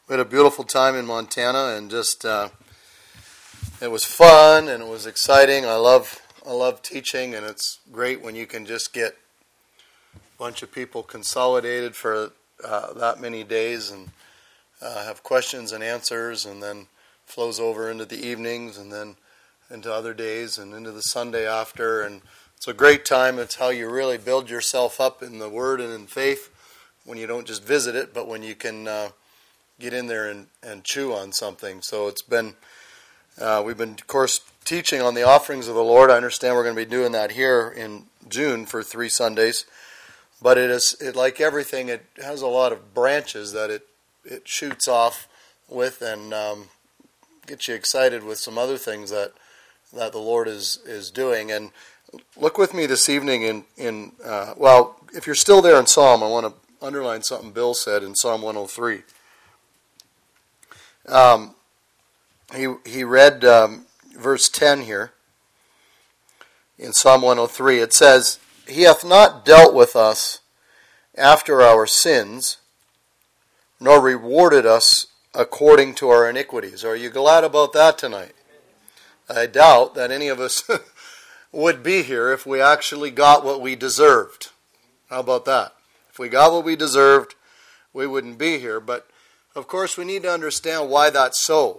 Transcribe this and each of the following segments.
We had a beautiful time in Montana, and just it was fun and it was exciting. I love teaching, and it's great when you can just get a bunch of people consolidated for that many days and have questions and answers, and then flows over into the evenings and then into other days and into the Sunday after. And it's a great time. It's how you really build yourself up in the Word and in faith, when you don't just visit it, but when you can get in there and chew on something. So it's been, we've been, of course, teaching on the offerings of the Lord. I understand we're going to be doing that here in June for 3 Sundays. But it like everything, it has a lot of branches that it shoots off with, and gets you excited with some other things that the Lord is doing. And look with me this evening in if you're still there in Psalm, I want to underline something Bill said in Psalm 103. He read verse 10 here in Psalm 103. It says, "He hath not dealt with us after our sins, nor rewarded us according to our iniquities." Are you glad about that tonight? I doubt that any of us would be here if we actually got what we deserved. How about that? If we got what we deserved, we wouldn't be here. But, of course, we need to understand why that's so.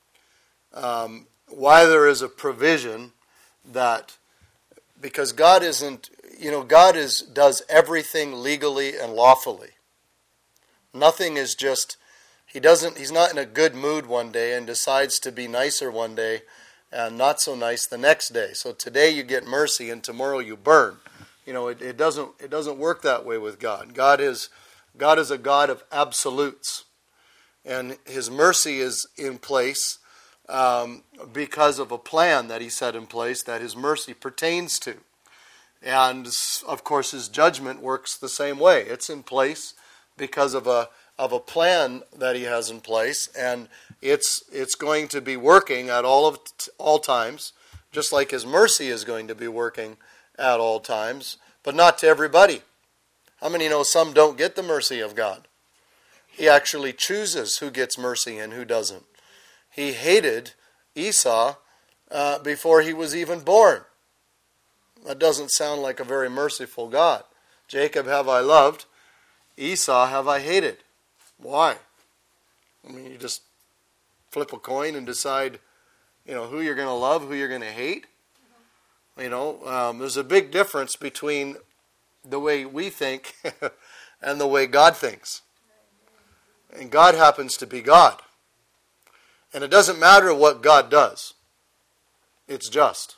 Why there is a provision that, because God isn't, God does everything legally and lawfully. Nothing is just, he's not in a good mood one day and decides to be nicer one day and not so nice the next day. So today you get mercy and tomorrow you burn. It doesn't work that way with God. God is a God of absolutes, and His mercy is in place because of a plan that He set in place that His mercy pertains to. And of course His judgment works the same way. It's in place because of a plan that He has in place, and it's going to be working at all times, just like His mercy is going to be working at all times, but not to everybody. How many know some don't get the mercy of God? He actually chooses who gets mercy and who doesn't. He hated Esau before he was even born. That doesn't sound like a very merciful God. Jacob have I loved, Esau have I hated. Why? You just flip a coin and decide, who you're going to love, who you're going to hate. There's a big difference between the way we think and the way God thinks. And God happens to be God. And it doesn't matter what God does. It's just.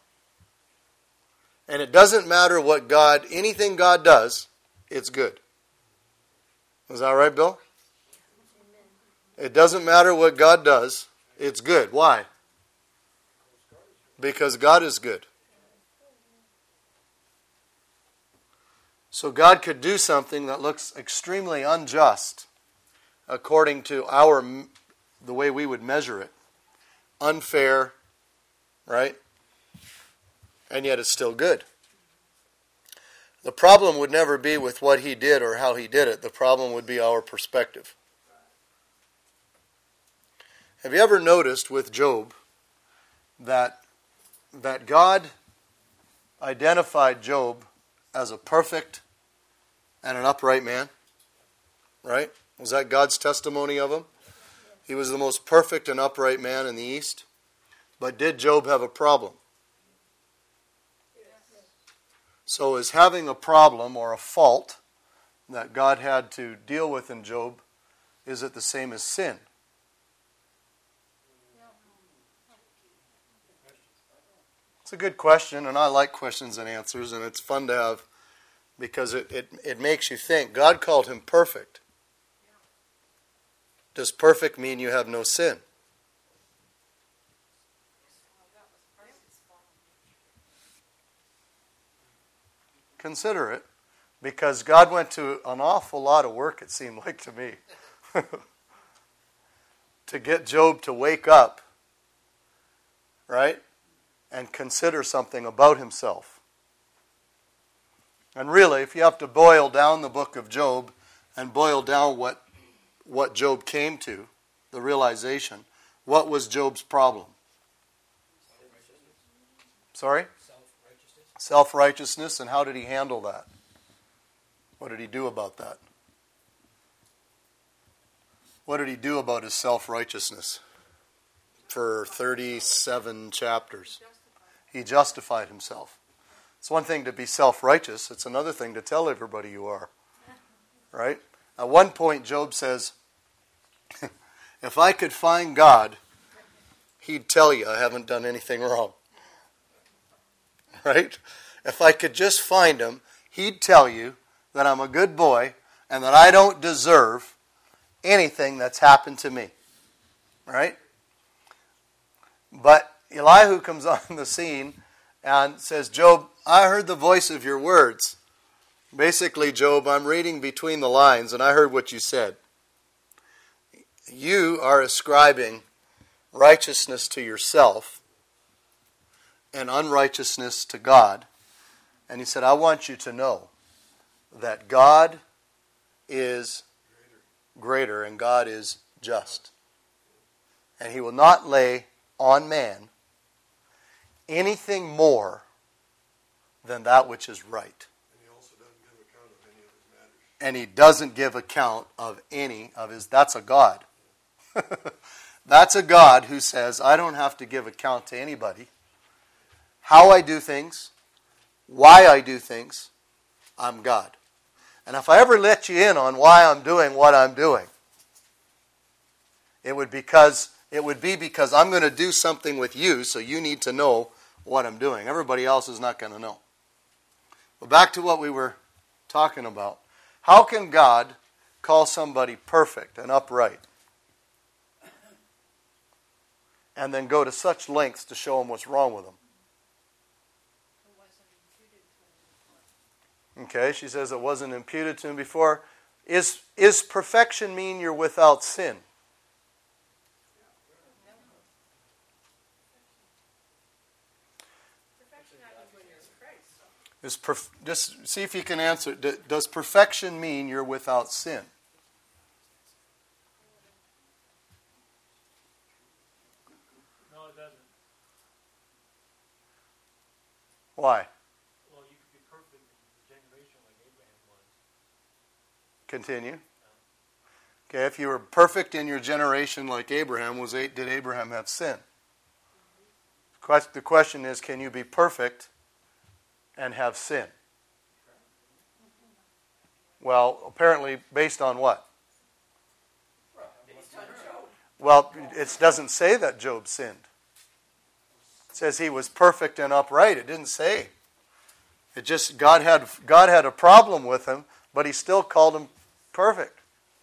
And it doesn't matter anything God does, it's good. Is that right, Bill? It doesn't matter what God does, it's good. Why? Because God is good. So God could do something that looks extremely unjust according to the way we would measure it. Unfair, right? And yet it's still good. The problem would never be with what He did or how He did it. The problem would be our perspective. Have you ever noticed with Job that God identified Job as a perfect and an upright man? Right? Was that God's testimony of him? He was the most perfect and upright man in the East. But did Job have a problem? So is having a problem or a fault that God had to deal with in Job, is it the same as sin? It's a good question, and I like questions and answers, and it's fun to have because it makes you think. God called him perfect. Does perfect mean you have no sin? Consider it, because God went to an awful lot of work, it seemed like to me, to get Job to wake up, right, and consider something about himself. And really, if you have to boil down the book of Job and boil down what what Job came to, the realization, what was Job's problem? Sorry? Self-righteousness. Self-righteousness, and how did he handle that? What did he do about that? What did he do about his self-righteousness? For 37 chapters. He justified himself. It's one thing to be self-righteous. It's another thing to tell everybody you are. Right? At one point, Job says, if I could find God, he'd tell you I haven't done anything wrong. Right? If I could just find him, he'd tell you that I'm a good boy and that I don't deserve anything that's happened to me. Right? But Elihu comes on the scene and says, Job, I heard the voice of your words. Basically, Job, I'm reading between the lines, and I heard what you said. You are ascribing righteousness to yourself and unrighteousness to God. And he said, I want you to know that God is greater and God is just. And he will not lay on man anything more than that which is right. And he doesn't give account of any of his. That's a God. That's a God who says, I don't have to give account to anybody. How I do things, why I do things, I'm God. And if I ever let you in on why I'm doing what I'm doing, it would be because I'm going to do something with you, so you need to know what I'm doing. Everybody else is not going to know. But back to what we were talking about. How can God call somebody perfect and upright and then go to such lengths to show them what's wrong with them? Okay, she says it wasn't imputed to him before. Is perfection mean you're without sin? Just see if you can answer. Does perfection mean you're without sin? No, it doesn't. Why? Well, you could be perfect in the generation like Abraham was. Continue. Okay, if you were perfect in your generation like Abraham was, did Abraham have sin? The question is, can you be perfect and have sin? Well, apparently based on what? Based on Job. Well, it doesn't say that Job sinned. It says he was perfect and upright. It didn't say. It just God had a problem with him, but he still called him perfect.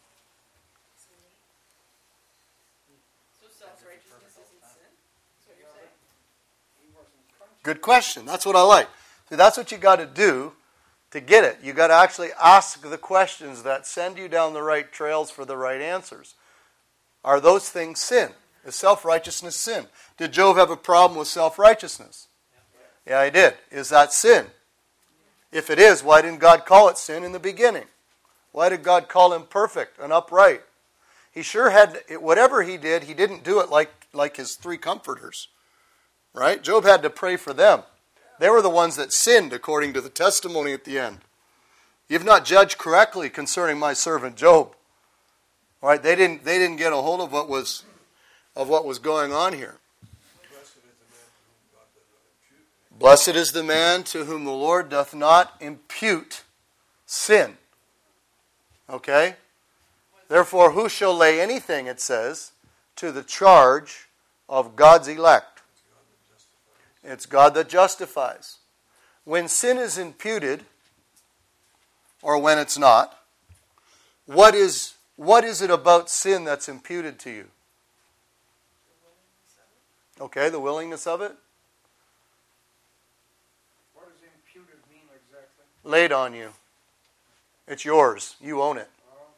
So self-righteousness isn't sin? That's what you're saying? Good question. That's what I like. See, that's what you got to do to get it. You got to actually ask the questions that send you down the right trails for the right answers. Are those things sin? Is self-righteousness sin? Did Job have a problem with self-righteousness? Yeah, he did. Is that sin? If it is, why didn't God call it sin in the beginning? Why did God call him perfect and upright? He sure had, whatever he did, he didn't do it like his three comforters. Right? Job had to pray for them. They were the ones that sinned according to the testimony at the end. You've not judged correctly concerning my servant Job. All right, they didn't get a hold of what was going on here. Blessed is the man to whom the Lord doth not impute sin. Okay? Therefore, who shall lay anything, it says, to the charge of God's elect? It's God that justifies. When sin is imputed, or when it's not, what is it about sin that's imputed to you? Okay, the willingness of it? What does imputed mean exactly? Laid on you. It's yours. You own it.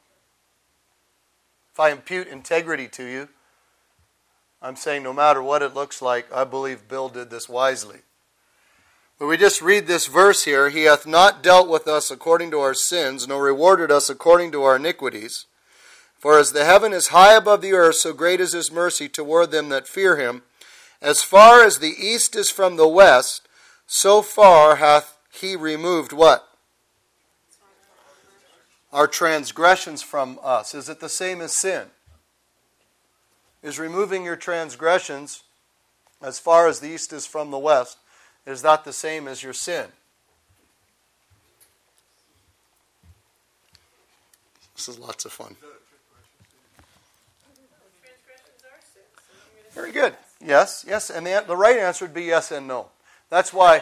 If I impute integrity to you, I'm saying no matter what it looks like, I believe Bill did this wisely. But we just read this verse here. He hath not dealt with us according to our sins, nor rewarded us according to our iniquities. If For as the heaven is high above the earth, so great is his mercy toward them that fear him. As far as the east is from the west, so far hath he removed what? Our transgressions from us. Is it the same as sin? Is removing your transgressions as far as the east is from the west, is that the same as your sin? This is lots of fun. Very good. Yes, yes, and the right answer would be yes and no. That's why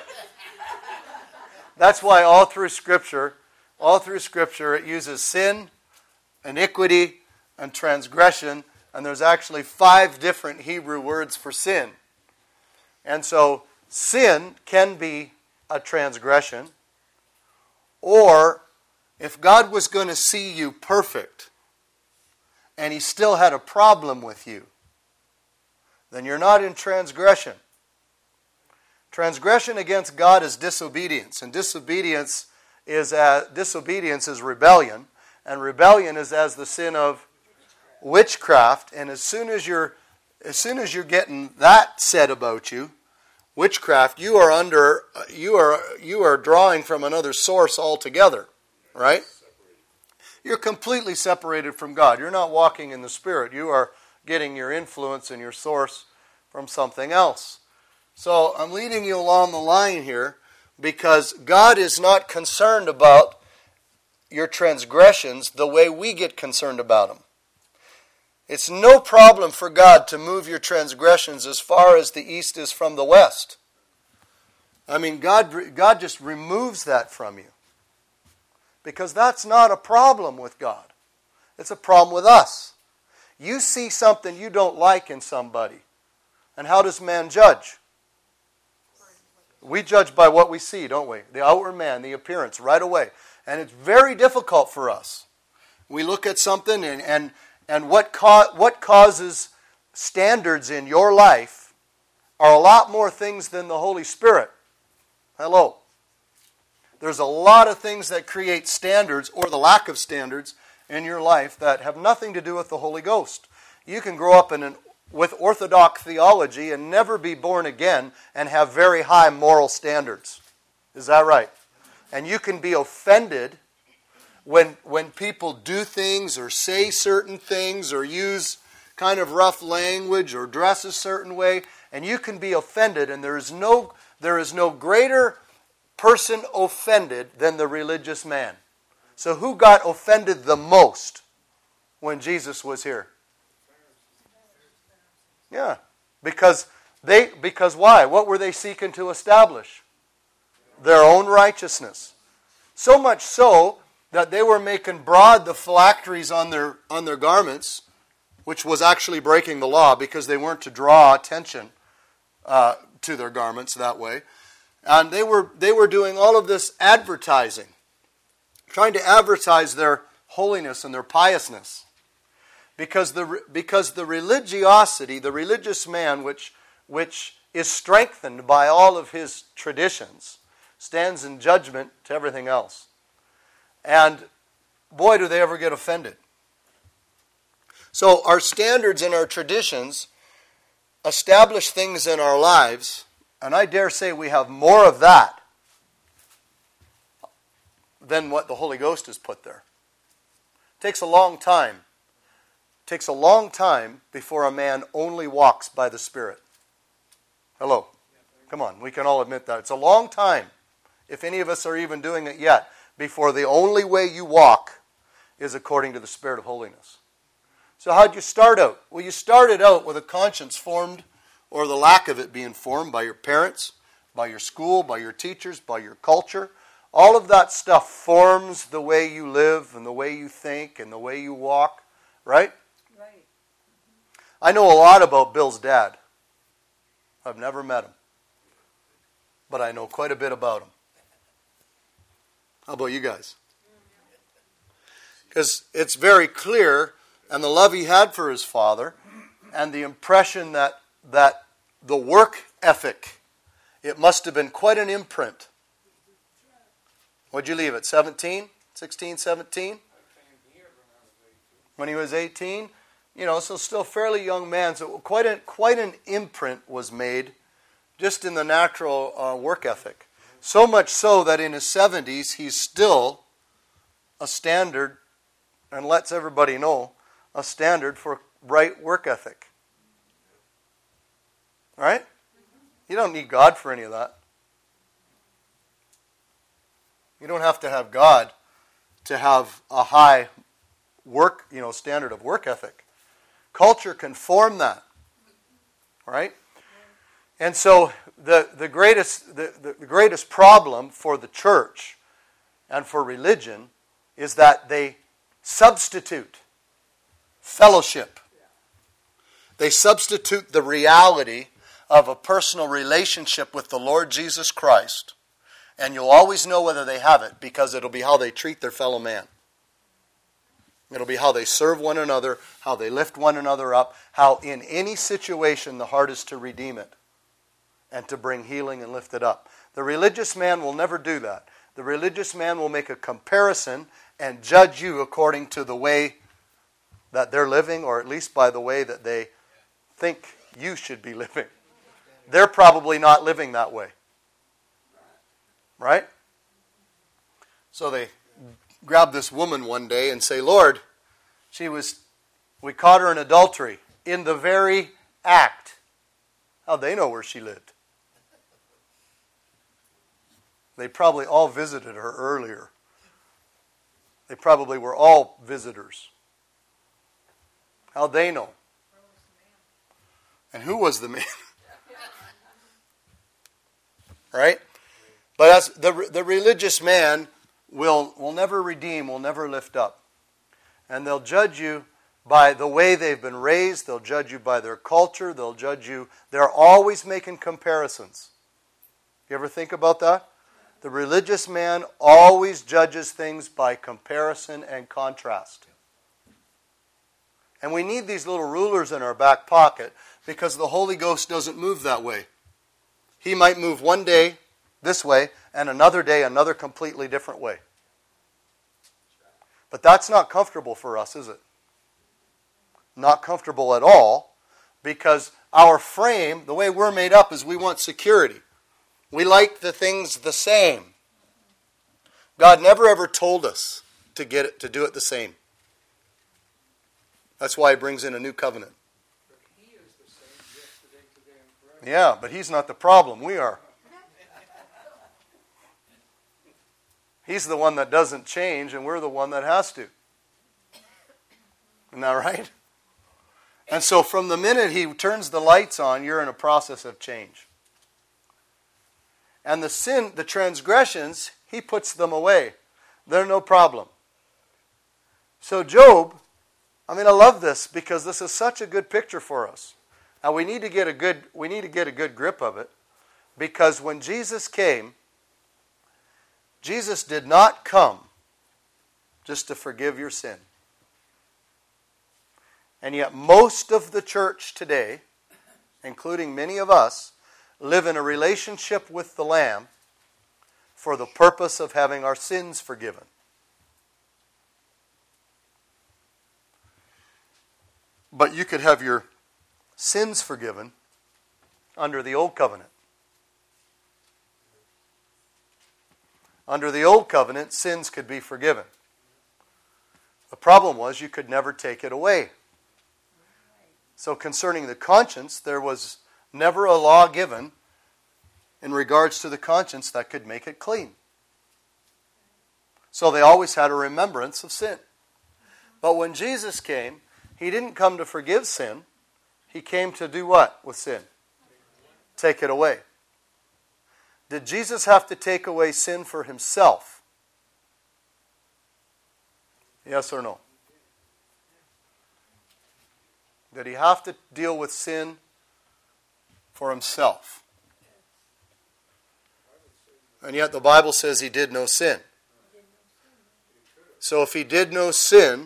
all through Scripture it uses sin, iniquity, and transgression, and there's actually 5 different Hebrew words for sin. And so sin can be a transgression, or if God was going to see you perfect and he still had a problem with you, then you're not in transgression. Transgression against God is disobedience, and disobedience is rebellion, and rebellion is as the sin of witchcraft. And as soon as you're getting that said about you, witchcraft, you are drawing from another source altogether, right? You're completely separated from God. You're not walking in the Spirit. You are getting your influence and your source from something else. So I'm leading you along the line here because God is not concerned about your transgressions the way we get concerned about them. It's no problem for God to move your transgressions as far as the east is from the west. I mean, God just removes that from you. Because that's not a problem with God. It's a problem with us. You see something you don't like in somebody. And how does man judge? We judge by what we see, don't we? The outward man, the appearance, right away. And it's very difficult for us. We look at something and what causes standards in your life are a lot more things than the Holy Spirit. Hello. There's a lot of things that create standards or the lack of standards in your life that have nothing to do with the Holy Ghost. You can grow up with orthodox theology and never be born again and have very high moral standards. Is that right? And you can be offended when people do things or say certain things or use kind of rough language or dress a certain way, and you can be offended, and there is no greater person offended than the religious man. So who got offended the most when Jesus was here? Yeah, because why? What were they seeking to establish? Their own righteousness. So much so that they were making broad the phylacteries on their garments, which was actually breaking the law because they weren't to draw attention to their garments that way. And they were doing all of this advertising, trying to advertise their holiness and their piousness. Because the religiosity, the religious man, which is strengthened by all of his traditions, stands in judgment to everything else. And boy, do they ever get offended. So our standards and our traditions establish things in our lives, and I dare say we have more of that than what the Holy Ghost has put there. It takes a long time. It takes a long time before a man only walks by the Spirit. Hello. Come on, we can all admit that. It's a long time, if any of us are even doing it yet, before the only way you walk is according to the Spirit of holiness. So how'd you start out? Well, you started out with a conscience formed, or the lack of it being formed, by your parents, by your school, by your teachers, by your culture. All of that stuff forms the way you live and the way you think and the way you walk, right? Right. I know a lot about Bill's dad. I've never met him. But I know quite a bit about him. How about you guys? Because it's very clear, and the love he had for his father, and the impression that the work ethic, it must have been quite an imprint. What'd you leave at 17? 16, 17? when he was 18. So still fairly young man. So quite an imprint was made just in the natural work ethic. So much so that in his 70s, he's still a standard, and lets everybody know, a standard for right work ethic. Right? You don't need God for any of that. You don't have to have God to have a high work, standard of work ethic. Culture can form that. Right? And so the greatest problem for the church and for religion is that they substitute fellowship. They substitute the reality of a personal relationship with the Lord Jesus Christ. And you'll always know whether they have it, because it'll be how they treat their fellow man. It'll be how they serve one another, how they lift one another up, how in any situation the heart is to redeem it and to bring healing and lift it up. The religious man will never do that. The religious man will make a comparison and judge you according to the way that they're living, or at least by the way that they think you should be living. They're probably not living that way. Right? So they grab this woman one day and say, Lord, we caught her in adultery in the very act. How'd they know where she lived? They probably all visited her earlier. They probably were all visitors. How'd they know? And who was the man? Right? But as the religious man will never redeem, will never lift up. And they'll judge you by the way they've been raised. They'll judge you by their culture. They'll judge you. They're always making comparisons. You ever think about that? The religious man always judges things by comparison and contrast. And we need these little rulers in our back pocket, because the Holy Ghost doesn't move that way. He might move one day this way and another day another completely different way. But that's not comfortable for us, is it? Not comfortable at all, because our frame, the way we're made up, is we want security. We like the things the same. God never ever told us to do it the same. That's why He brings in a new covenant. But He is the same yesterday, today, and forever. Yeah, but He's not the problem. We are. He's the one that doesn't change, and we're the one that has to. Isn't that right? And so from the minute He turns the lights on, you're in a process of change. And the sin, the transgressions, He puts them away. They're no problem. So Job, I love this, because this is such a good picture for us. Now we need to get a good grip of it, because when Jesus came, Jesus did not come just to forgive your sin. And yet most of the church today, including many of us, live in a relationship with the Lamb for the purpose of having our sins forgiven. But you could have your sins forgiven under the Old Covenant. Under the Old Covenant, sins could be forgiven. The problem was you could never take it away. So concerning the conscience, there was never a law given in regards to the conscience that could make it clean. So they always had a remembrance of sin. But when Jesus came, He didn't come to forgive sin. He came to do what with sin? Take it away. Did Jesus have to take away sin for Himself? Yes or no? Did He have to deal with sin for Himself? And yet the Bible says He did no sin. So if He did no sin,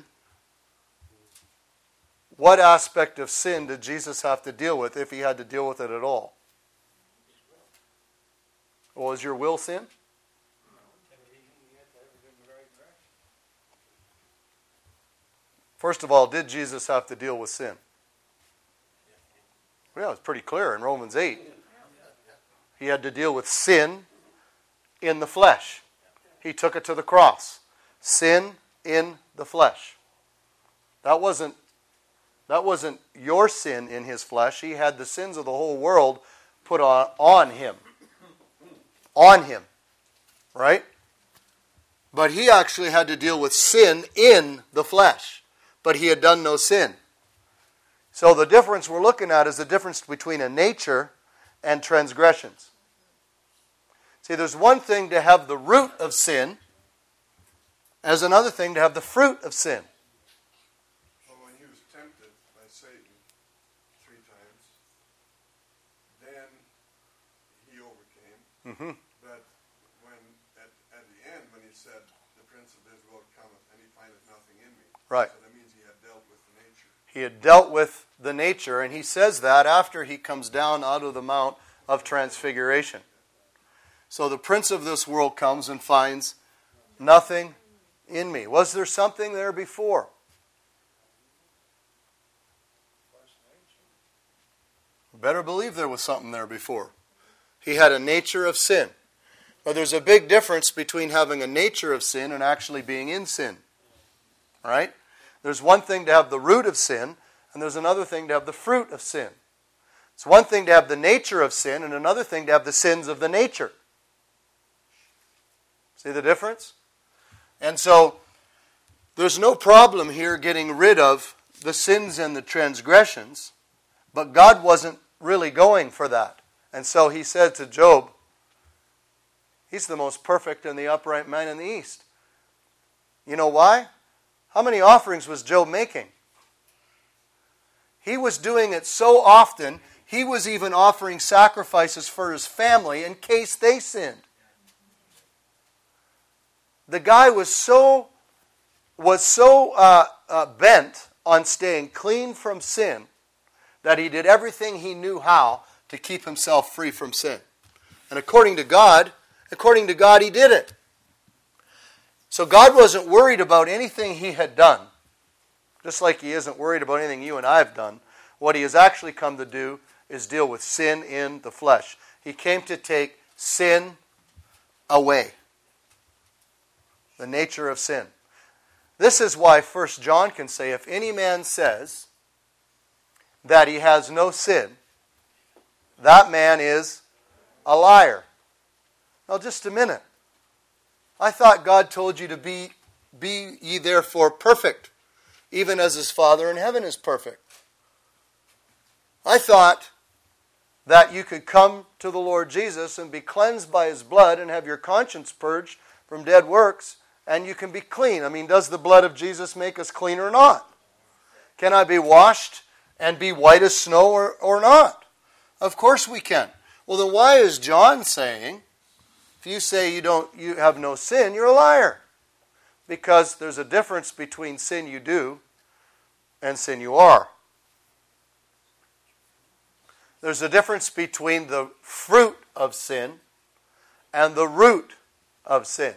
what aspect of sin did Jesus have to deal with, if He had to deal with it at all? Well, is your will sin? First of all, did Jesus have to deal with sin? Well, it's pretty clear in Romans 8. He had to deal with sin in the flesh. He took it to the cross. Sin in the flesh. That wasn't your sin in his flesh. He had the sins of the whole world put on him. On him. Right? But he actually had to deal with sin in the flesh. But he had done no sin. So the difference we're looking at is the difference between a nature and transgressions. See, there's one thing to have the root of sin, as another thing to have the fruit of sin. Well, when he was tempted by Satan 3 times, then he overcame. Mm-hmm. But when at the end, when he said, "The prince of this world cometh, and he findeth nothing in me," Right. so that means he had dealt with the nature. He had dealt with the nature, and he says that after he comes down out of the Mount of Transfiguration. So the prince of this world comes and finds nothing in me. Was there something there before? Better believe there was something there before. He had a nature of sin. But there's a big difference between having a nature of sin and actually being in sin. All right? There's one thing to have the root of sin, and there's another thing to have the fruit of sin. It's one thing to have the nature of sin, and another thing to have the sins of the nature. See the difference? And so, there's no problem here getting rid of the sins and the transgressions, but God wasn't really going for that. And so he said to Job, he's the most perfect and the upright man in the East. You know why? How many offerings was Job making? He was doing it so often, he was even offering sacrifices for his family in case they sinned. The guy was so bent on staying clean from sin that he did everything he knew how to keep himself free from sin. And according to God, he did it. So God wasn't worried about anything he had done, just like he isn't worried about anything you and I have done. What he has actually come to do is deal with sin in the flesh. He came to take sin away. The nature of sin. This is why 1 John can say, if any man says that he has no sin, that man is a liar. Now just a minute. I thought God told you to be ye therefore perfect, even as his Father in heaven is perfect. I thought that you could come to the Lord Jesus and be cleansed by his blood and have your conscience purged from dead works, and you can be clean. I mean, does the blood of Jesus make us clean or not? Can I be washed and be white as snow or not? Of course we can. Well, then why is John saying, if you say you have no sin, you're a liar? Because there's a difference between sin you do and sin you are. There's a difference between the fruit of sin and the root of sin.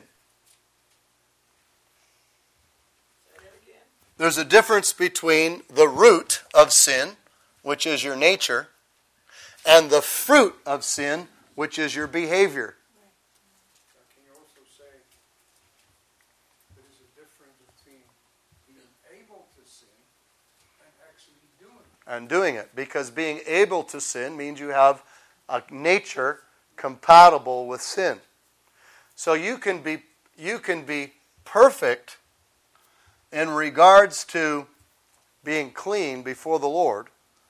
There's a difference between the root of sin, which is your nature, and the fruit of sin, which is your behavior. Can you also say there's a difference between being able to sin and actually doing it? And doing it. Because being able to sin means you have a nature compatible with sin. So you can be perfect in regards to being clean before the Lord.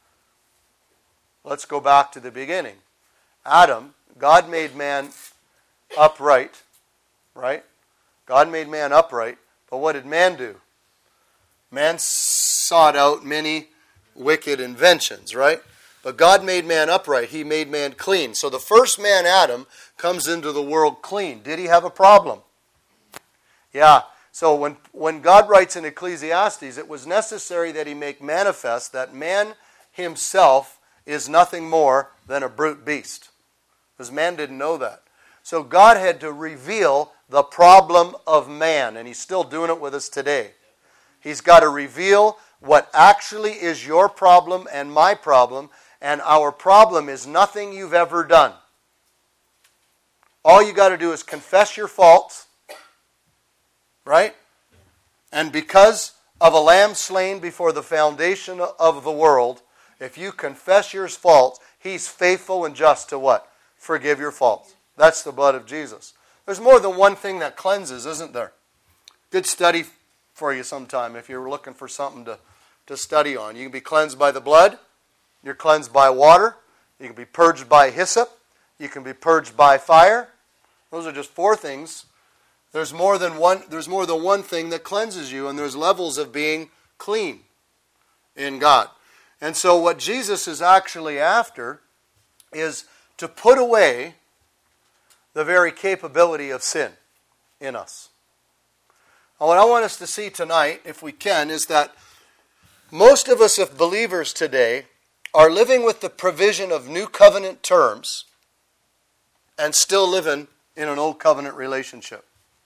Let's go back to the beginning. Adam, God made man upright, right? God made man upright, but what did man do? Man sought out many wicked inventions, right? But God made man upright. He made man clean. So the first man, Adam, comes into the world clean. Did he have a problem? Yeah. So when God writes in Ecclesiastes, it was necessary that he make manifest that man himself is nothing more than a brute beast. Because man didn't know that. So God had to reveal the problem of man, and he's still doing it with us today. He's got to reveal what actually is your problem and my problem, and our problem is nothing you've ever done. All you got to do is confess your faults, right? And because of a lamb slain before the foundation of the world, if you confess your faults, He's faithful and just to what? Forgive your faults. That's the blood of Jesus. There's more than one thing that cleanses, isn't there? Good study for you sometime if you're looking for something to study on. You can be cleansed by the blood. You're cleansed by water. You can be purged by hyssop. You can be purged by fire. Those are just 4 things. There's more than one thing that cleanses you, and there's levels of being clean in God. And so what Jesus is actually after is to put away the very capability of sin in us. And what I want us to see tonight, if we can, is that most of us as believers today are living with the provision of new covenant terms and still living in an old covenant relationship.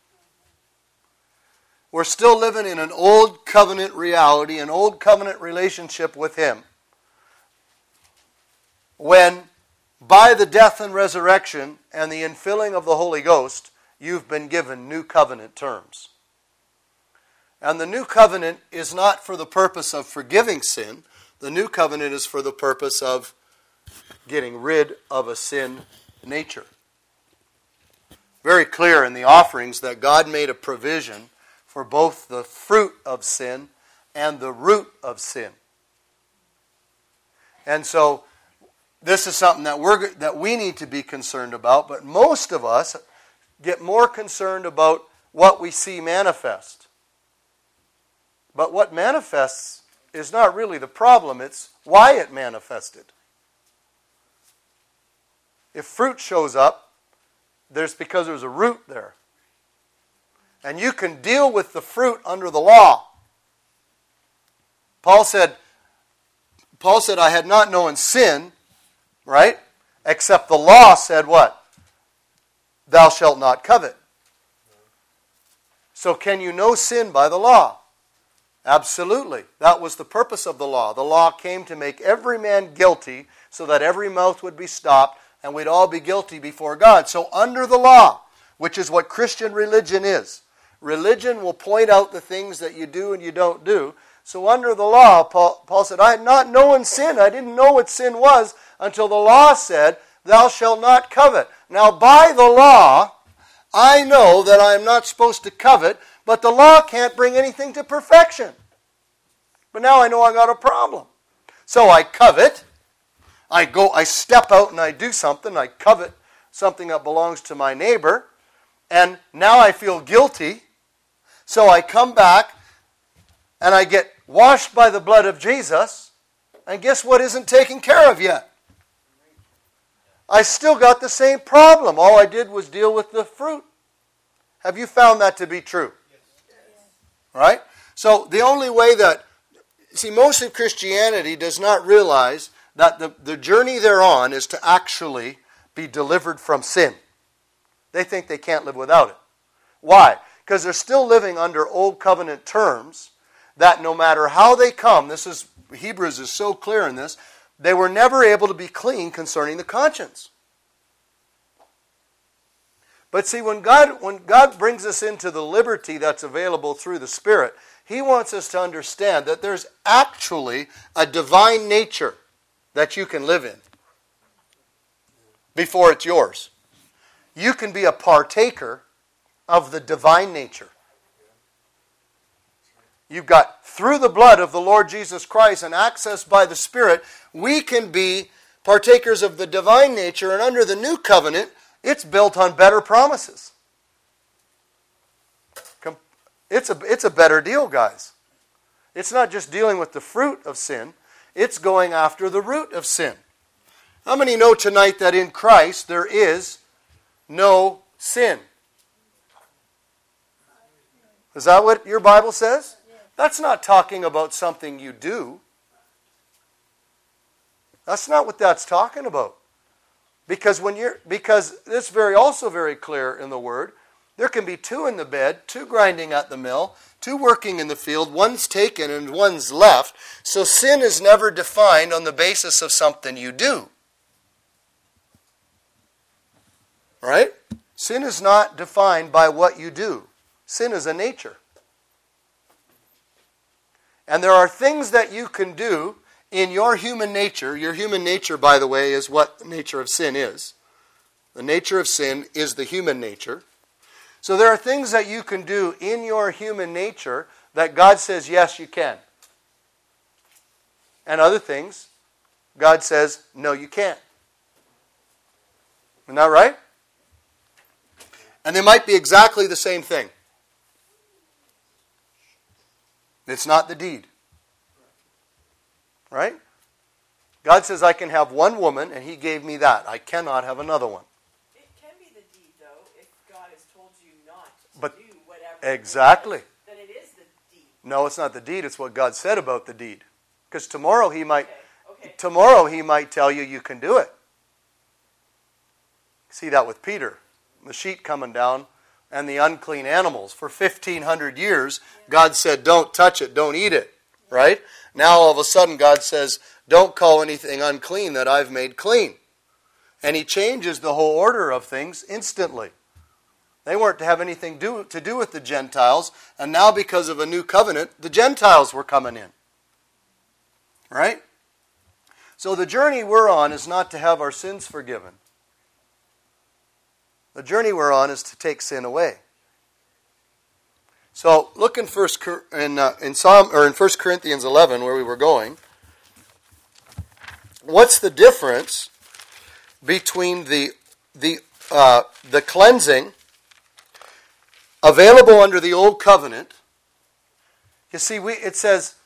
We're still living in an old covenant reality, an old covenant relationship with Him, when by the death and resurrection and the infilling of the Holy Ghost, you've been given new covenant terms. And the new covenant is not for the purpose of forgiving sin. The new covenant is for the purpose of getting rid of a sin nature. Very clear in the offerings that God made a provision for both the fruit of sin and the root of sin. And so this is something that we need to be concerned about, but most of us get more concerned about what we see manifest. But what manifests is not really the problem, it's why it manifested. If fruit shows up, because there's a root there. And you can deal with the fruit under the law. Paul said, I had not known sin, right? Except the law said what? Thou shalt not covet. So can you know sin by the law? Absolutely. That was the purpose of the law. The law came to make every man guilty so that every mouth would be stopped and we'd all be guilty before God. So under the law, which is what Christian religion is, religion will point out the things that you do and you don't do. So under the law, Paul said, I had not known sin. I didn't know what sin was until the law said, thou shalt not covet. Now by the law, I know that I am not supposed to covet, but the law can't bring anything to perfection. But now I know I got a problem. So I covet. I step out and I do something. I covet something that belongs to my neighbor. And now I feel guilty. So I come back and I get washed by the blood of Jesus. And guess what isn't taken care of yet? I still got the same problem. All I did was deal with the fruit. Have you found that to be true? Right? So the only way that, most of Christianity does not realize that the journey they're on is to actually be delivered from sin. They think they can't live without it. Why? Because they're still living under old covenant terms that no matter how they come, Hebrews is so clear in this, they were never able to be clean concerning the conscience. But see, when God brings us into the liberty that's available through the Spirit, He wants us to understand that there's actually a divine nature that you can live in before it's yours. You can be a partaker of the divine nature. You've got, through the blood of the Lord Jesus Christ and access by the Spirit, we can be partakers of the divine nature, and under the new covenant, it's built on better promises. It's a better deal, guys. It's not just dealing with the fruit of sin. It's going after the root of sin. How many know tonight that in Christ there is no sin? Is that what your Bible says? That's not talking about something you do. That's not what that's talking about. Because it's also very clear in the Word There can be two in the bed, two grinding at the mill, two working in the field, one's taken and one's left. So sin is never defined on the basis of something you do. Right? Sin is not defined by what you do. Sin is a nature. And there are things that you can do in your human nature. Your human nature, by the way, is what the nature of sin is. The nature of sin is the human nature. So there are things that you can do in your human nature that God says, yes, you can. And other things, God says, no, you can't. Isn't that right? And they might be exactly the same thing. It's not the deed. Right? God says, I can have one woman, and He gave me that. I cannot have another one. It can be the deed, though, if God has told you not But to do whatever. exactly. Then it is the deed. No, it's not the deed. It's what God said about the deed. Because tomorrow He might tell you you can do it. See that with Peter. The sheet coming down and the unclean animals. For 1,500 years, God said, don't touch it, don't eat it. Right? Now all of a sudden God says, don't call anything unclean that I've made clean. And He changes the whole order of things instantly. They weren't to have anything to do with the Gentiles, and now because of a new covenant, the Gentiles were coming in. Right? So the journey we're on is not to have our sins forgiven. The journey we're on is to take sin away. So look in 1 Corinthians 11, where we were going. What's the difference between the cleansing available under the old covenant? You see, it says,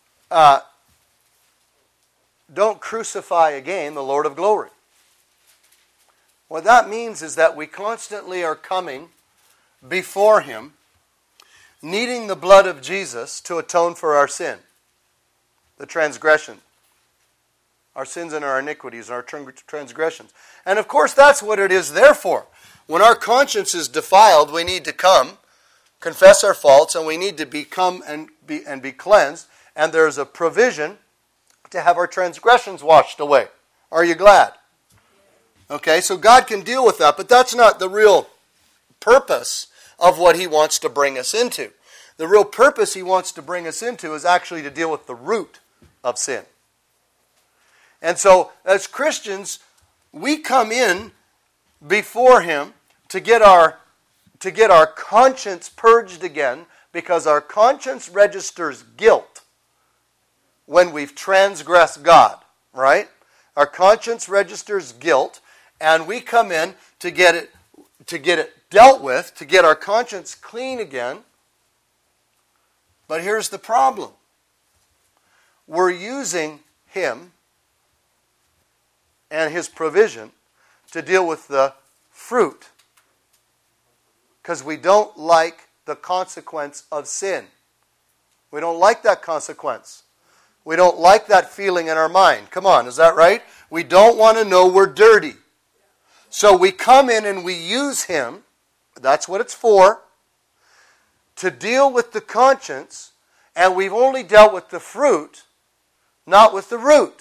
don't crucify again the Lord of glory. What that means is that we constantly are coming before Him, needing the blood of Jesus to atone for our sin, the transgression, our sins and our iniquities, our transgressions. And of course, that's what it is there for. When our conscience is defiled, we need to come, confess our faults, and we need to become and be cleansed. And there's a provision to have our transgressions washed away. Are you glad? Okay, so God can deal with that, but that's not the real purpose of what He wants to bring us into. The real purpose He wants to bring us into is actually to deal with the root of sin. And so, as Christians, we come in before Him to get our conscience purged again, because our conscience registers guilt when we've transgressed God, right? Our conscience registers guilt, and we come in to get it dealt with, to get our conscience clean again. But here's the problem. We're using Him and His provision to deal with the fruit, because we don't like the consequence of sin. We don't like that consequence. We don't like that feeling in our mind. Come on, is that right? We don't want to know we're dirty. So we come in and we use Him, that's what it's for, to deal with the conscience, and we've only dealt with the fruit, not with the root.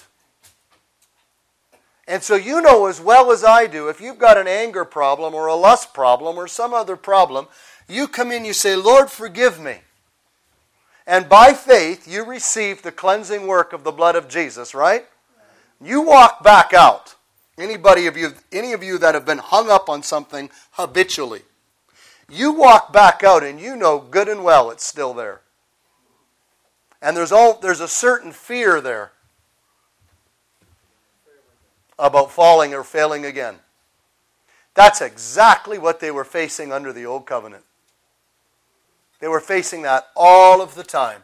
And so you know as well as I do, if you've got an anger problem or a lust problem or some other problem, you come in, you say, Lord, forgive me. And by faith, you receive the cleansing work of the blood of Jesus, right? You walk back out. Any of you that have been hung up on something habitually, you walk back out and you know good and well it's still there. And there's a certain fear there about falling or failing again. That's exactly what they were facing under the old covenant. They were facing that all of the time.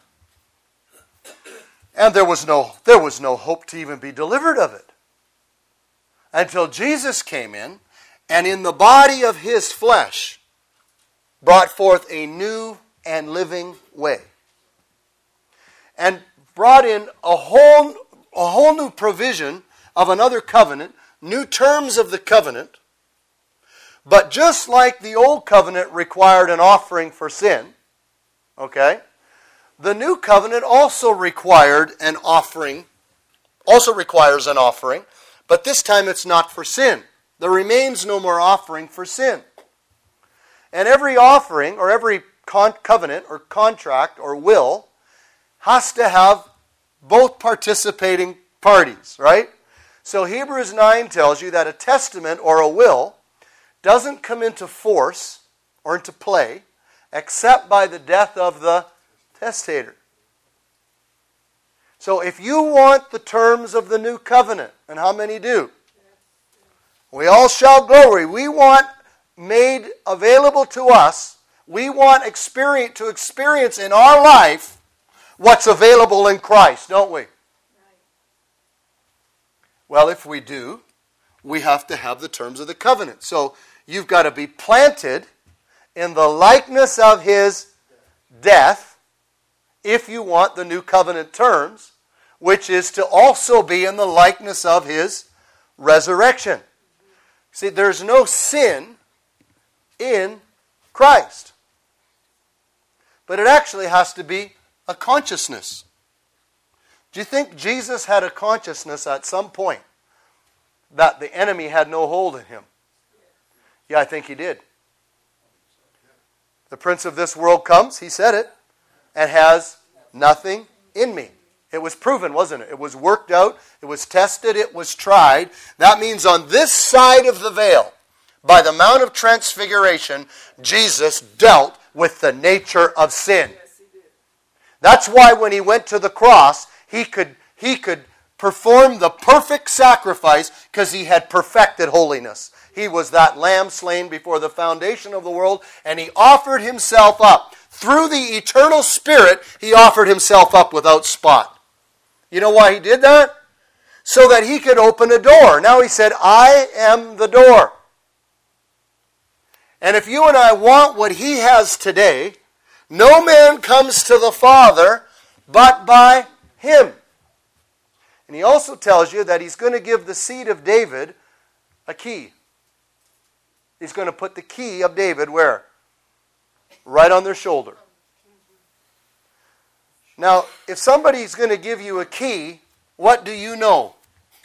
And there was no hope to even be delivered of it. Until Jesus came in, and in the body of His flesh brought forth a new and living way. And brought in a whole new provision of another covenant, new terms of the covenant, But just like the old covenant required an offering for sin, okay, the new covenant also required an offering, also requires an offering, but this time it's not for sin. There remains no more offering for sin. And every offering, or every covenant, or contract, or will, has to have both participating parties, right? So Hebrews 9 tells you that a testament or a will doesn't come into force or into play except by the death of the testator. So if you want the terms of the new covenant, and how many do? We all shall glory. We want made available to us, we want to experience in our life what's available in Christ, don't we? Well, if we do, we have to have the terms of the covenant. So you've got to be planted in the likeness of His death if you want the new covenant terms, which is to also be in the likeness of His resurrection. See, there's no sin in Christ. But it actually has to be a consciousness. Do you think Jesus had a consciousness at some point that the enemy had no hold in Him? Yeah, I think He did. The prince of this world comes, He said it, and has nothing in me. It was proven, wasn't it? It was worked out, it was tested, it was tried. That means on this side of the veil, by the Mount of Transfiguration, Jesus dealt with the nature of sin. That's why when He went to the cross, He could perform the perfect sacrifice because He had perfected holiness. He was that lamb slain before the foundation of the world, and He offered Himself up. Through the eternal Spirit, He offered Himself up without spot. You know why He did that? So that He could open a door. Now He said, I am the door. And if you and I want what He has today, no man comes to the Father but by Him. And He also tells you that He's going to give the seed of David a key. He's going to put the key of David where? Right on their shoulder. Now, if somebody's going to give you a key, what do you know?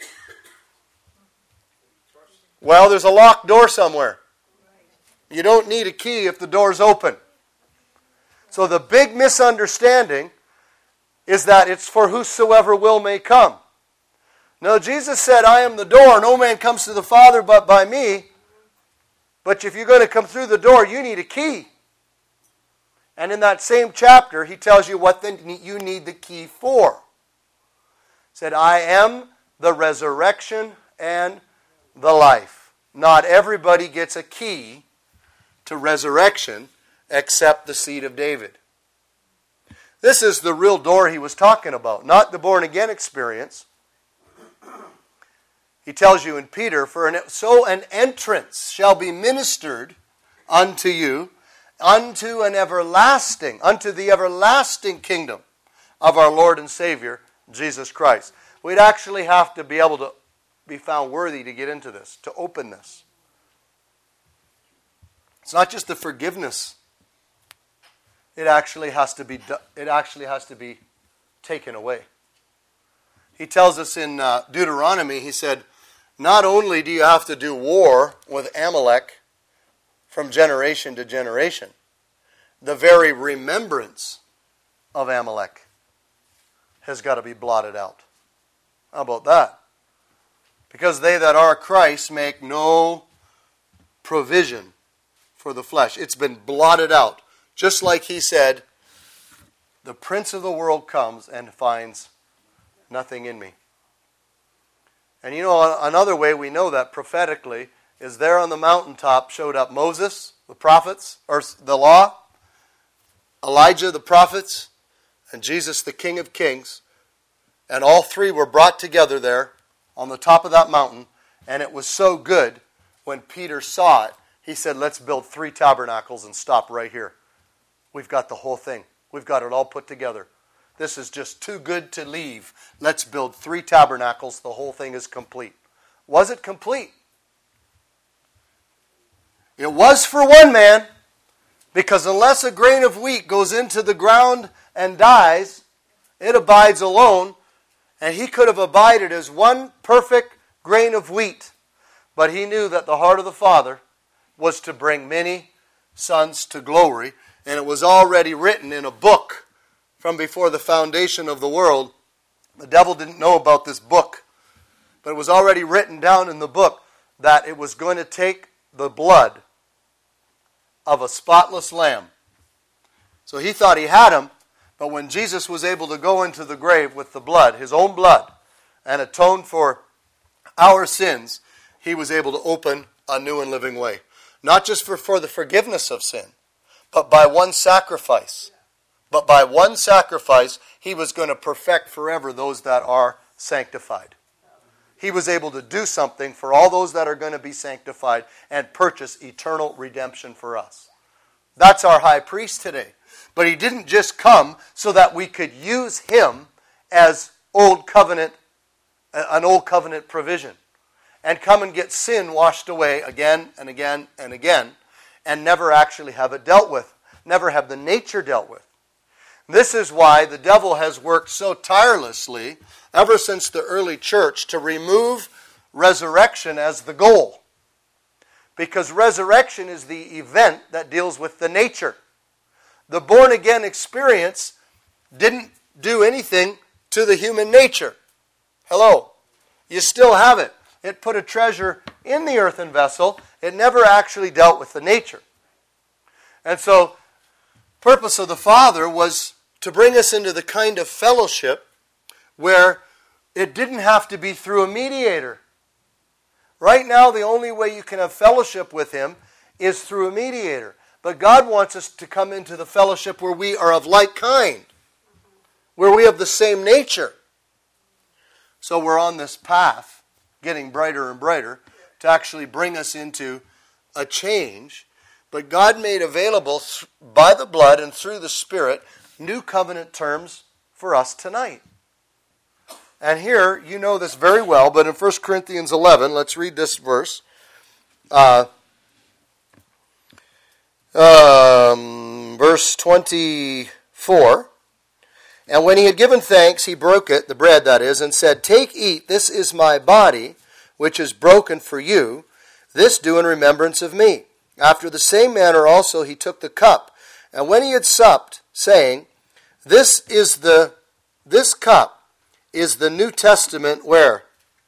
Well, there's a locked door somewhere. You don't need a key if the door's open. So the big misunderstanding is that it's for whosoever will may come. No, Jesus said, I am the door. No man comes to the Father but by me. But if you're going to come through the door, you need a key. And in that same chapter, He tells you what you need the key for. He said, I am the resurrection and the life. Not everybody gets a key to resurrection except the seed of David. This is the real door He was talking about, not the born-again experience. He tells you in Peter, so an entrance shall be ministered unto you, unto the everlasting kingdom of our Lord and Savior, Jesus Christ. We'd actually have to be able to be found worthy to get into this, to open this. It's not just the forgiveness. It actually has to be taken away. He tells us in Deuteronomy, he said, not only do you have to do war with Amalek from generation to generation, the very remembrance of Amalek has got to be blotted out. How about that? Because they that are Christ make no provision for the flesh. It's been blotted out. Just like He said, the prince of the world comes and finds nothing in me. And you know, another way we know that prophetically is there on the mountaintop showed up Moses, the prophets, or the law, Elijah, the prophets, and Jesus, the King of Kings. And all three were brought together there on the top of that mountain. And it was so good, when Peter saw it, he said, let's build 3 tabernacles and stop right here. We've got the whole thing. We've got it all put together. This is just too good to leave. Let's build 3 tabernacles. The whole thing is complete. Was it complete? It was for one man, because unless a grain of wheat goes into the ground and dies, it abides alone, and he could have abided as one perfect grain of wheat. But he knew that the heart of the Father was to bring many sons to glory, and it was already written in a book from before the foundation of the world. The devil didn't know about this book, but it was already written down in the book that it was going to take the blood of a spotless lamb. So he thought he had him, but when Jesus was able to go into the grave with the blood, his own blood, and atone for our sins, he was able to open a new and living way. Not just for the forgiveness of sin, but by one sacrifice. But by one sacrifice, he was going to perfect forever those that are sanctified. He was able to do something for all those that are going to be sanctified and purchase eternal redemption for us. That's our high priest today. But he didn't just come so that we could use him as an old covenant provision, and come and get sin washed away again and again and again, and never actually have it dealt with, never have the nature dealt with. This is why the devil has worked so tirelessly ever since the early church to remove resurrection as the goal. Because resurrection is the event that deals with the nature. The born-again experience didn't do anything to the human nature. Hello. You still have it. It put a treasure in the earthen vessel. It never actually dealt with the nature. And so, the purpose of the Father was to bring us into the kind of fellowship where it didn't have to be through a mediator. Right now, the only way you can have fellowship with him is through a mediator. But God wants us to come into the fellowship where we are of like kind, where we have the same nature. So we're on this path, getting brighter and brighter, to actually bring us into a change. But God made available by the blood and through the Spirit new covenant terms for us tonight. And here, you know this very well, but in 1 Corinthians 11, let's read this verse. Verse 24. And when he had given thanks, he broke it, the bread that is, and said, "Take, eat, this is my body, which is broken for you. This do in remembrance of me." After the same manner also he took the cup, and when he had supped, saying, This cup is the New Testament where?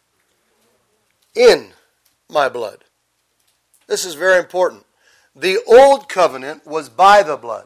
In my blood. This is very important. The old covenant was by the blood.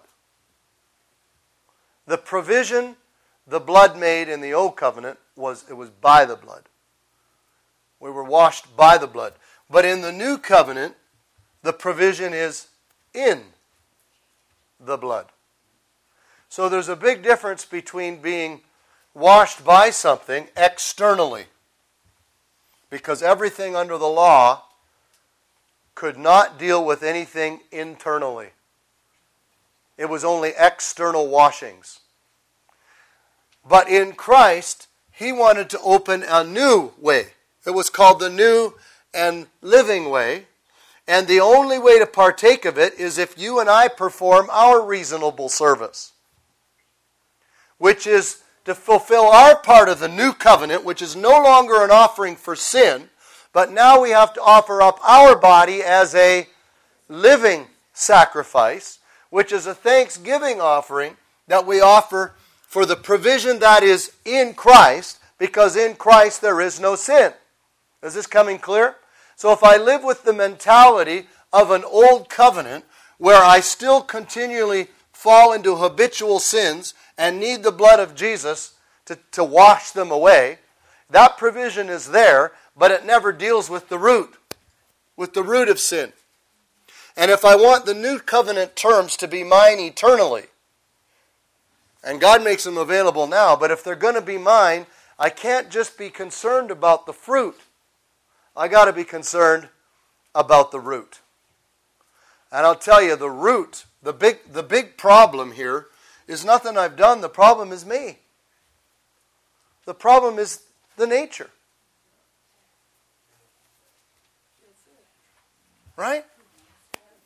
The provision the blood made in the old covenant was by the blood. We were washed by the blood. But in the new covenant, the provision is in the blood. So there's a big difference between being washed by something externally, because everything under the law could not deal with anything internally. It was only external washings. But in Christ, he wanted to open a new way. It was called the new and living way. And the only way to partake of it is if you and I perform our reasonable service, which is to fulfill our part of the new covenant, which is no longer an offering for sin, but now we have to offer up our body as a living sacrifice, which is a thanksgiving offering that we offer for the provision that is in Christ, because in Christ there is no sin. Is this coming clear? So if I live with the mentality of an old covenant, where I still continually fall into habitual sins and need the blood of Jesus to wash them away, that provision is there, but it never deals with the root of sin. And if I want the new covenant terms to be mine eternally, and God makes them available now, but if they're going to be mine, I can't just be concerned about the fruit. I got to be concerned about the root. And I'll tell you, the root, the big problem here is nothing I've done. The problem is me. The problem is the nature. Right?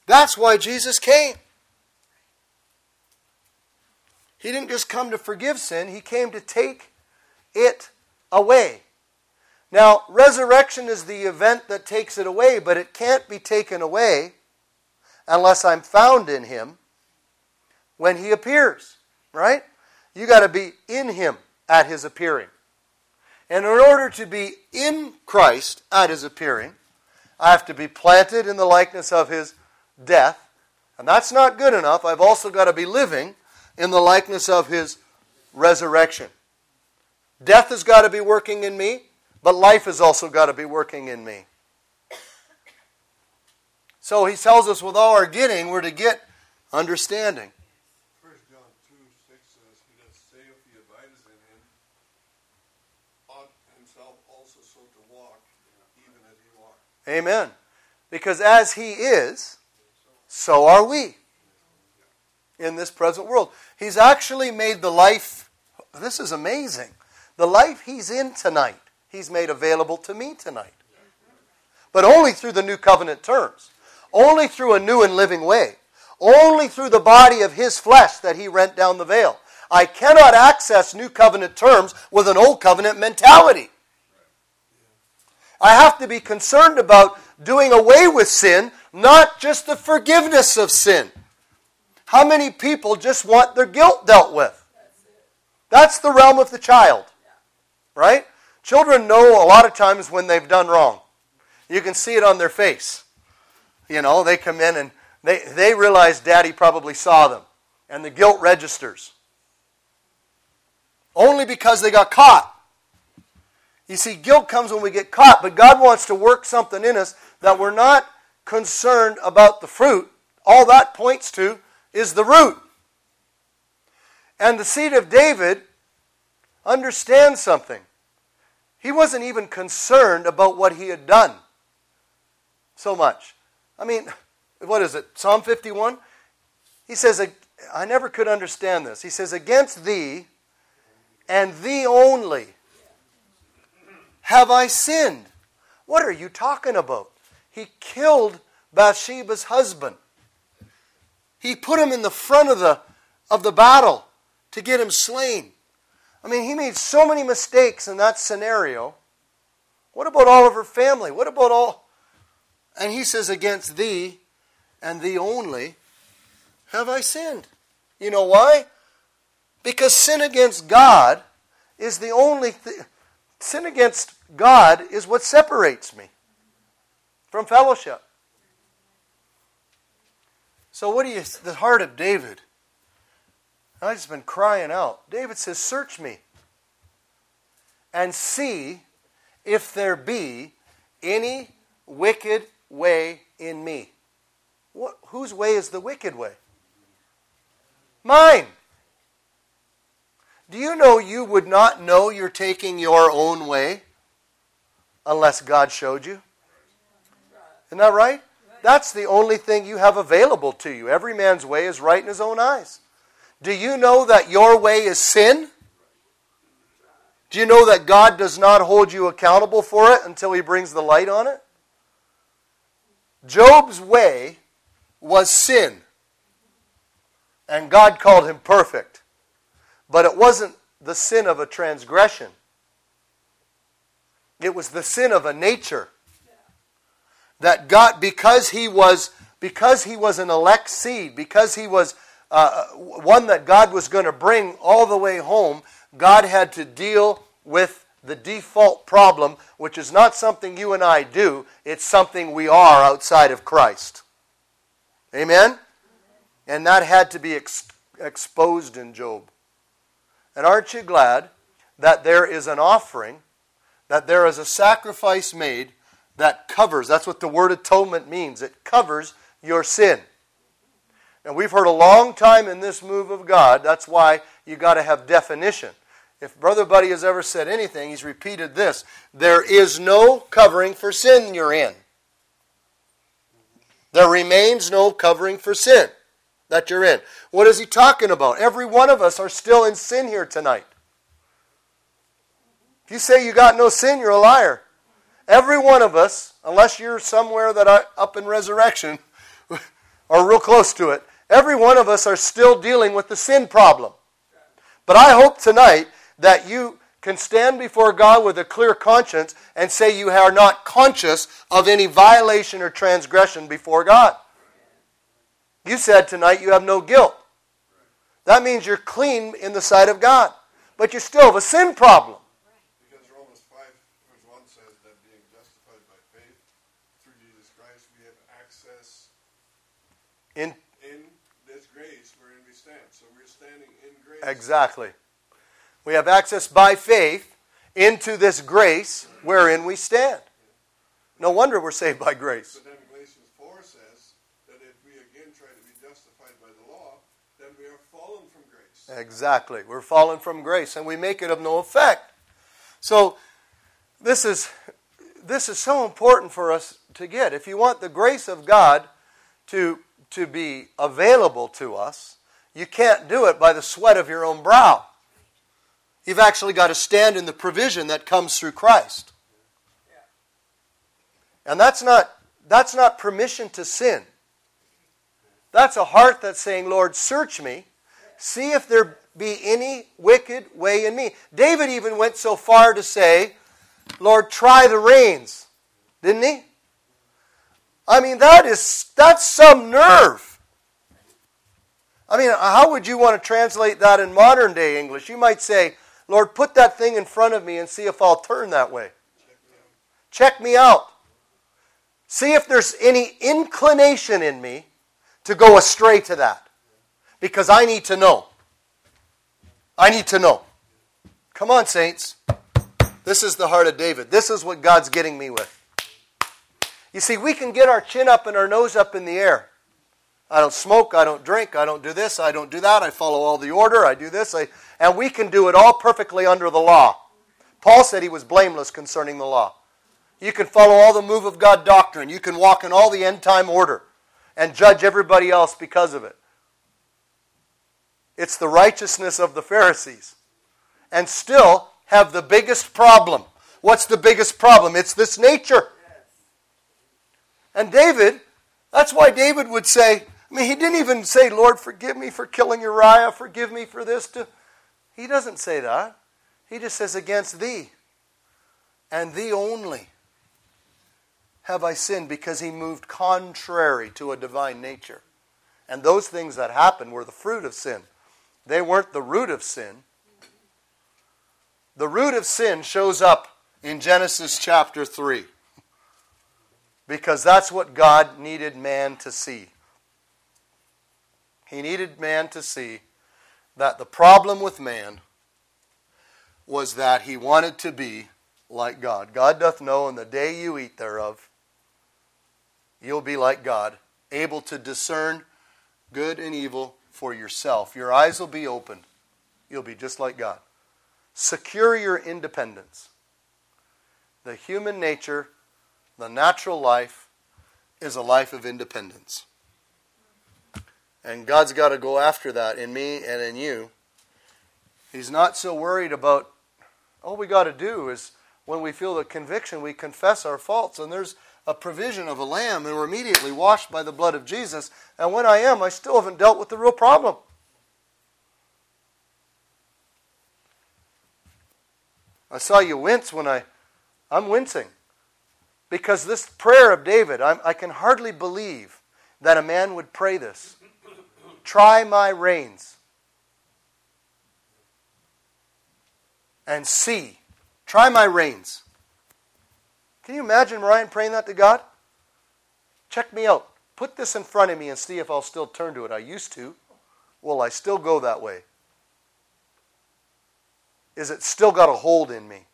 That's why Jesus came. He didn't just come to forgive sin, He came to take it away. Now, resurrection is the event that takes it away, but it can't be taken away unless I'm found in Him when He appears, right? You got to be in Him at His appearing. And in order to be in Christ at His appearing, I have to be planted in the likeness of His death. And that's not good enough. I've also got to be living in the likeness of His resurrection. Death has got to be working in me, but life has also got to be working in me. So He tells us with all our getting, we're to get understanding. 1 John 2:6 says, He that saith he abideth in Him, ought himself also so to walk, even as He walked. Amen. Because as He is, so are we in this present world. He's actually made the life, this is amazing, the life He's in tonight, He's made available to me tonight. But only through the new covenant terms. Only through a new and living way. Only through the body of His flesh that He rent down the veil. I cannot access new covenant terms with an old covenant mentality. I have to be concerned about doing away with sin, not just the forgiveness of sin. How many people just want their guilt dealt with? That's the realm of the child. Right? Children know a lot of times when they've done wrong. You can see it on their face. You know, they come in and they realize Daddy probably saw them. And the guilt registers. Only because they got caught. You see, guilt comes when we get caught, but God wants to work something in us that we're not concerned about the fruit. All that points to is the root. And the seed of David understands something. He wasn't even concerned about what he had done so much. I mean, what is it? Psalm 51? He says, I never could understand this. He says, against thee and thee only have I sinned. What are you talking about? He killed Bathsheba's husband. He put him in the front of the battle to get him slain. I mean, he made so many mistakes in that scenario. What about all of her family? What about all... And he says, against thee and thee only have I sinned. You know why? Because sin against God is the only thing... Sin against God is what separates me from fellowship. So what do you... The heart of David... I've just been crying out. David says, search me and see if there be any wicked way in me. Whose way is the wicked way? Mine. Do you know you would not know you're taking your own way unless God showed you? Isn't that right? That's the only thing you have available to you. Every man's way is right in his own eyes. Do you know that your way is sin? Do you know that God does not hold you accountable for it until He brings the light on it? Job's way was sin. And God called him perfect. But it wasn't the sin of a transgression. It was the sin of a nature. That God, because he was an elect seed, because he was one that God was going to bring all the way home, God had to deal with the default problem, which is not something you and I do, it's something we are outside of Christ. Amen? And that had to be exposed in Job. And aren't you glad that there is an offering, that there is a sacrifice made that covers, that's what the word atonement means, it covers your sin. And we've heard a long time in this move of God, that's why you got to have definition. If Brother Buddy has ever said anything, he's repeated this. There is no covering for sin you're in. There remains no covering for sin that you're in. What is he talking about? Every one of us are still in sin here tonight. If you say you got no sin, you're a liar. Every one of us, unless you're somewhere up in resurrection, or real close to it, every one of us are still dealing with the sin problem. But I hope tonight that you can stand before God with a clear conscience and say you are not conscious of any violation or transgression before God. You said tonight you have no guilt. That means you're clean in the sight of God. But you still have a sin problem. Because Romans 5 verse 1 says that being justified by faith through Jesus Christ, we have access In this grace wherein we stand. So we're standing in grace. Exactly. We have access by faith into this grace wherein we stand. No wonder we're saved by grace. But then Galatians 4 says that if we again try to be justified by the law, then we are fallen from grace. Exactly. We're fallen from grace and we make it of no effect. So this is so important for us to get. If you want the grace of God to be available to us, you can't do it by the sweat of your own brow. You've actually got to stand in the provision that comes through Christ. And that's not permission to sin. That's a heart that's saying, Lord, search me. See if there be any wicked way in me. David even went so far to say, Lord, try the reins. Didn't he? I mean, that's some nerve. I mean, how would you want to translate that in modern day English? You might say, Lord, put that thing in front of me and see if I'll turn that way. Check me out. See if there's any inclination in me to go astray to that. Because I need to know. I need to know. Come on, saints. This is the heart of David. This is what God's getting me with. You see, we can get our chin up and our nose up in the air. I don't smoke, I don't drink, I don't do this, I don't do that, I follow all the order, I do this, and we can do it all perfectly under the law. Paul said he was blameless concerning the law. You can follow all the move of God doctrine. You can walk in all the end time order and judge everybody else because of it. It's the righteousness of the Pharisees. And still have the biggest problem. What's the biggest problem? It's this nature. And David, that's why David would say, I mean, he didn't even say, Lord, forgive me for killing Uriah, forgive me for this. He doesn't say that. He just says, against thee, and thee only, have I sinned, because he moved contrary to a divine nature. And those things that happened were the fruit of sin. They weren't the root of sin. The root of sin shows up in Genesis chapter 3. Because that's what God needed man to see. He needed man to see that the problem with man was that he wanted to be like God. God doth know in the day you eat thereof, you'll be like God, able to discern good and evil for yourself. Your eyes will be opened. You'll be just like God. Secure your independence. The human nature, the natural life, is a life of independence. And God's got to go after that in me and in you. He's not so worried about, all we got to do is, when we feel the conviction, we confess our faults. And there's a provision of a lamb, and we're immediately washed by the blood of Jesus. And when I am, I still haven't dealt with the real problem. I saw you wince when I'm wincing. Because this prayer of David, I can hardly believe that a man would pray this. Try my reins and see. Try my reins. Can you imagine Ryan praying that to God? Check me out. Put this in front of me and see if I'll still turn to it. I used to. Will I still go that way? Is it still got a hold in me?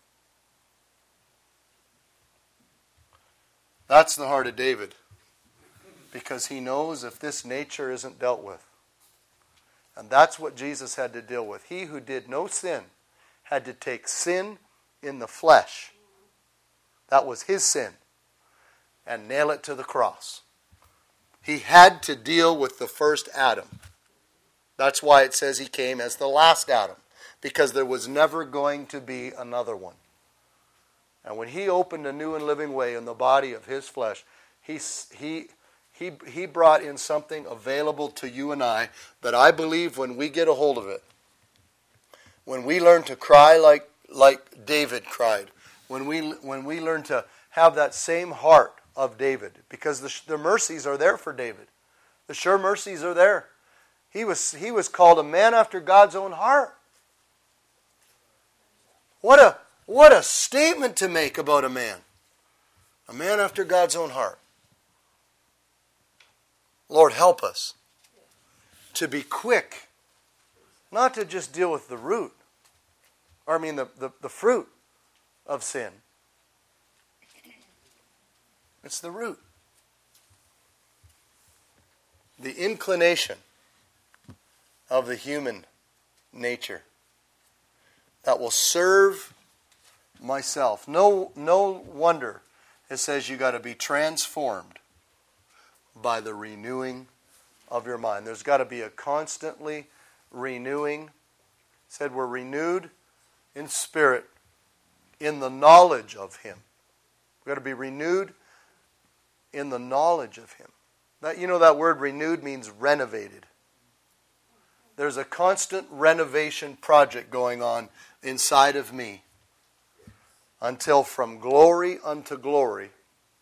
That's the heart of David. Because he knows if this nature isn't dealt with. And that's what Jesus had to deal with. He who did no sin had to take sin in the flesh. That was his sin. And nail it to the cross. He had to deal with the first Adam. That's why it says he came as the last Adam. Because there was never going to be another one. And when he opened a new and living way in the body of his flesh, he He brought in something available to you and I that I believe when we get a hold of it, when we learn to cry like David cried, when we learn to have that same heart of David, because the mercies are there for David. The sure mercies are there. He was called a man after God's own heart. What a statement to make about a man. A man after God's own heart. Lord, help us to be quick, not to just deal with the root, the fruit of sin. It's the root. The inclination of the human nature that will serve myself. No wonder it says you got to be transformed by the renewing of your mind. There's got to be a constantly renewing. It said we're renewed in spirit in the knowledge of Him. We've got to be renewed in the knowledge of Him. That word renewed means renovated. There's a constant renovation project going on inside of me until from glory unto glory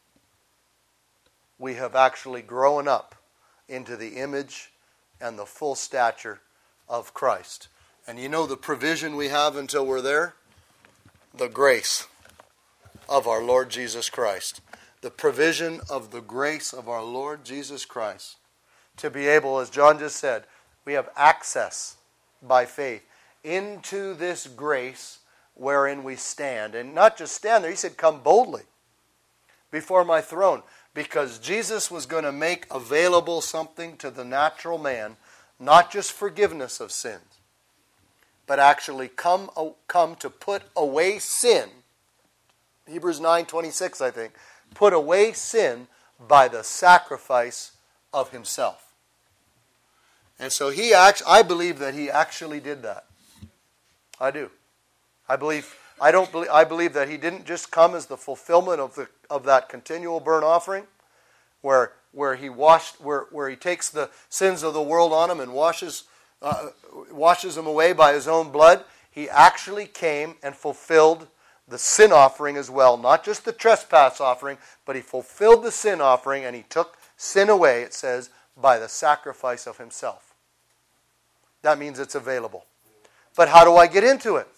we have actually grown up into the image and the full stature of Christ. And the provision we have until we're there? The grace of our Lord Jesus Christ. The provision of the grace of our Lord Jesus Christ. To be able, as John just said, we have access by faith into this grace wherein we stand. And not just stand there, he said, come boldly before my throne. Because Jesus was going to make available something to the natural man, not just forgiveness of sins, but actually come to put away sin. Hebrews 9:26, I think. Put away sin by the sacrifice of Himself. And so I believe that He actually did that. I do. I believe that He didn't just come as the fulfillment of that continual burnt offering, where He takes the sins of the world on Him and washes them away by His own blood. He actually came and fulfilled the sin offering as well, not just the trespass offering, but He fulfilled the sin offering and He took sin away, it says, by the sacrifice of Himself. That means it's available. But how do I get into it?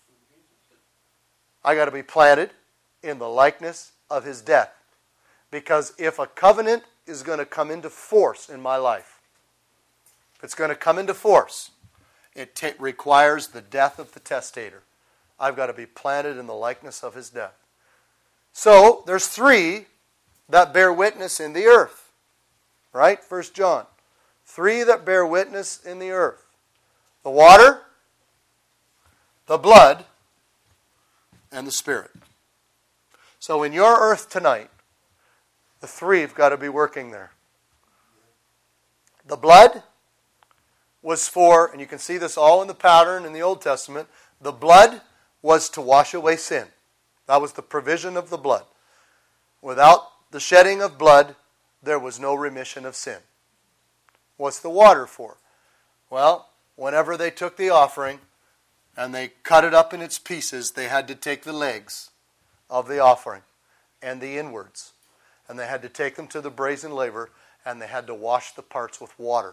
I got to be planted in the likeness of His death. Because if a covenant is going to come into force in my life, if it's going to come into force, it requires the death of the testator. I've got to be planted in the likeness of His death. So, there's 3 that bear witness in the earth. Right? 1 John. 3 that bear witness in the earth. The water, the blood, and the Spirit. So in your earth tonight, the 3 have got to be working there. The blood was for, and you can see this all in the pattern in the Old Testament, the blood was to wash away sin. That was the provision of the blood. Without the shedding of blood, there was no remission of sin. What's the water for? Well, whenever they took the offering and they cut it up in its pieces, they had to take the legs of the offering and the inwards. And they had to take them to the brazen laver and they had to wash the parts with water.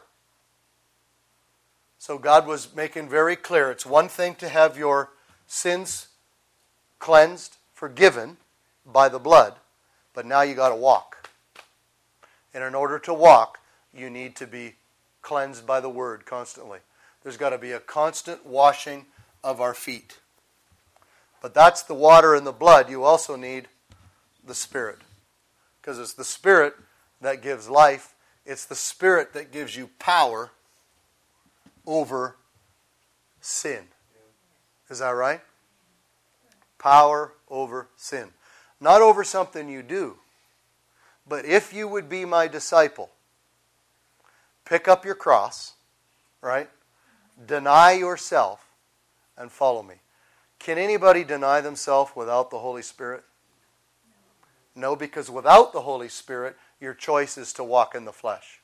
So God was making very clear, it's one thing to have your sins cleansed, forgiven by the blood, but now you got to walk. And in order to walk, you need to be cleansed by the Word constantly. There's got to be a constant washing of our feet. But that's the water and the blood. You also need the Spirit. Because it's the Spirit that gives life. It's the Spirit that gives you power over sin. Is that right? Power over sin. Not over something you do. But if you would be my disciple, pick up your cross, right? Deny yourself and follow me. Can anybody deny themselves without the Holy Spirit? No, because without the Holy Spirit, your choice is to walk in the flesh.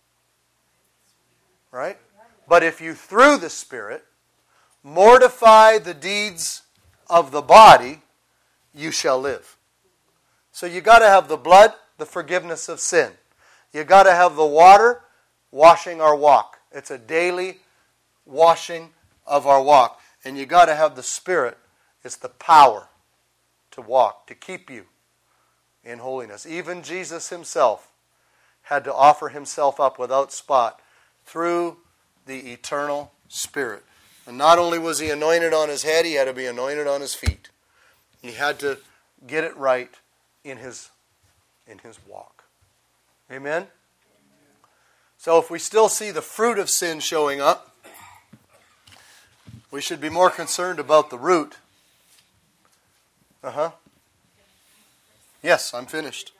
Right? But if you, through the Spirit, mortify the deeds of the body, you shall live. So you got to have the blood, the forgiveness of sin. You got to have the water washing our walk. It's a daily washing of our walk. And you got to have the Spirit. It's the power to walk, to keep you in holiness. Even Jesus himself had to offer himself up without spot through the eternal Spirit. And not only was he anointed on his head, he had to be anointed on his feet. He had to get it right in his walk. Amen? So if we still see the fruit of sin showing up, we should be more concerned about the root. Yes, I'm finished.